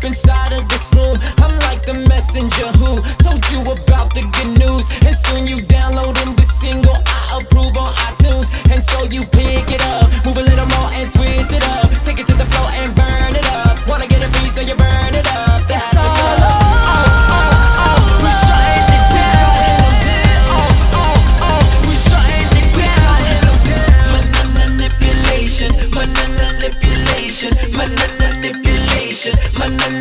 inside of this room. I'm like the messenger who told you about the good news, and soon you downloading the single I approve on iTunes. And so you pick it up, move